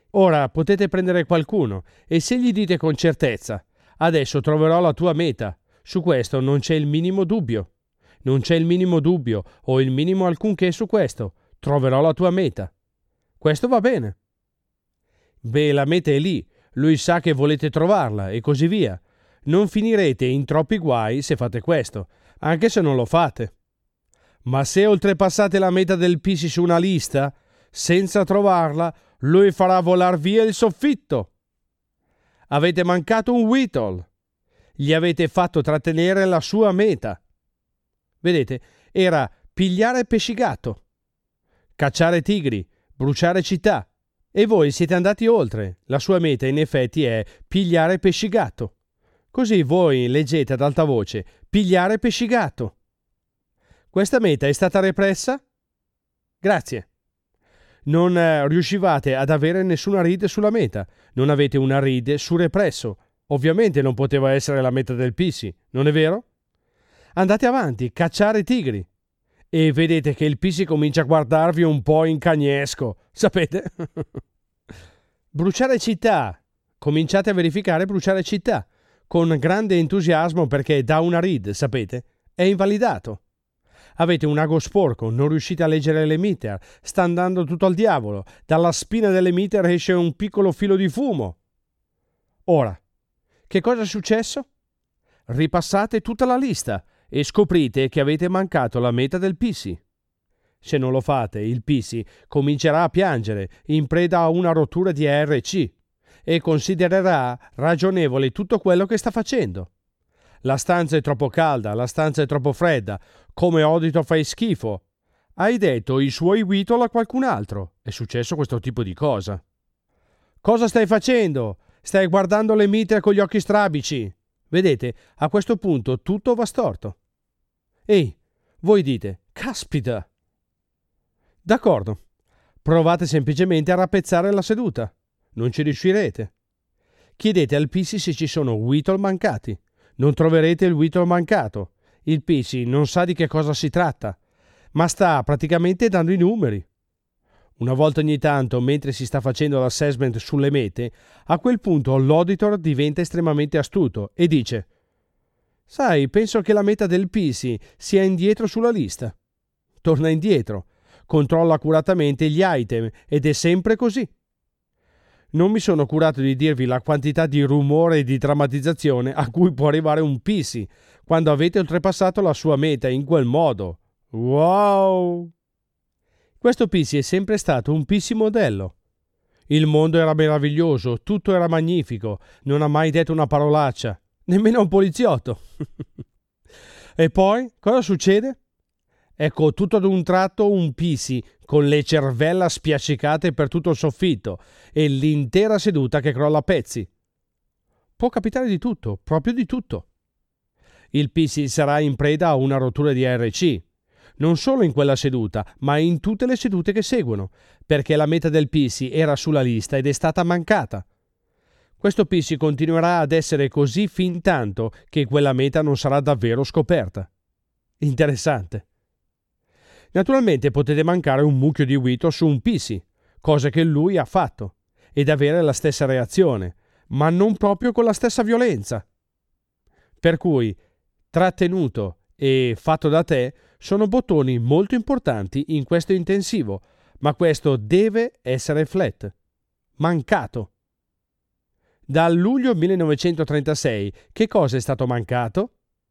Ora potete prendere qualcuno e se gli dite con certezza «Adesso troverò la tua meta», su questo non c'è il minimo dubbio. Non c'è il minimo dubbio o il minimo alcunché su questo. Troverò la tua meta. Questo va bene. Beh, la meta è lì. Lui sa che volete trovarla e così via. Non finirete in troppi guai se fate questo, anche se non lo fate. Ma se oltrepassate la meta del PC su una lista, senza trovarla, lui farà volar via il soffitto. Avete mancato un Whittle. Gli avete fatto trattenere la sua meta. Vedete, era pigliare pescigatto, cacciare tigri, bruciare città. E voi siete andati oltre. La sua meta in effetti è pigliare pescigatto. Così voi leggete ad alta voce pigliare pescigatto. Questa meta è stata repressa? Grazie. Non riuscivate ad avere nessuna read sulla meta. Non avete una read su represso. Ovviamente non poteva essere la meta del PC, non è vero? Andate avanti, cacciare tigri. E vedete che il PC comincia a guardarvi un po' in cagnesco, sapete? Bruciare città. Cominciate a verificare bruciare città. Con grande entusiasmo perché da una read, sapete, è invalidato. Avete un ago sporco, non riuscite a leggere le meter, sta andando tutto al diavolo. Dalla spina delle meter esce un piccolo filo di fumo. Ora, che cosa è successo? Ripassate tutta la lista e scoprite che avete mancato la meta del PC. Se non lo fate, il PC comincerà a piangere in preda a una rottura di ARC e considererà ragionevole tutto quello che sta facendo. La stanza è troppo calda, la stanza è troppo fredda, come auditor fai schifo. Hai detto i suoi Whittle a qualcun altro. È successo questo tipo di cosa. Cosa stai facendo? Stai guardando le meter con gli occhi strabici. Vedete, a questo punto tutto va storto. Ehi, voi dite, caspita. D'accordo, provate semplicemente a rappezzare la seduta. Non ci riuscirete. Chiedete al PC se ci sono Whittle mancati. Non troverete il Whittle mancato. Il PC non sa di che cosa si tratta, ma sta praticamente dando i numeri. Una volta ogni tanto, mentre si sta facendo l'assessment sulle mete, a quel punto l'auditor diventa estremamente astuto e dice «Sai, penso che la meta del PC sia indietro sulla lista». Torna indietro, controlla accuratamente gli item ed è sempre così. Non mi sono curato di dirvi la quantità di rumore e di drammatizzazione a cui può arrivare un PC quando avete oltrepassato la sua meta in quel modo. Wow! Questo PC è sempre stato un PC modello. Il mondo era meraviglioso, tutto era magnifico, non ha mai detto una parolaccia, nemmeno un poliziotto. E poi, cosa succede? Ecco, tutto ad un tratto un PC con le cervella spiaccicate per tutto il soffitto e l'intera seduta che crolla a pezzi. Può capitare di tutto, proprio di tutto. Il PC sarà in preda a una rottura di ARC, non solo in quella seduta, ma in tutte le sedute che seguono, perché la meta del PC era sulla lista ed è stata mancata. Questo PC continuerà ad essere così fin tanto che quella meta non sarà davvero scoperta. Interessante. Naturalmente potete mancare un mucchio di Whittle su un PC, cosa che lui ha fatto, ed avere la stessa reazione, ma non proprio con la stessa violenza. Per cui trattenuto e fatto da te sono bottoni molto importanti in questo intensivo, ma questo deve essere flat. Mancato. Dal luglio 1936 che cosa è stato mancato?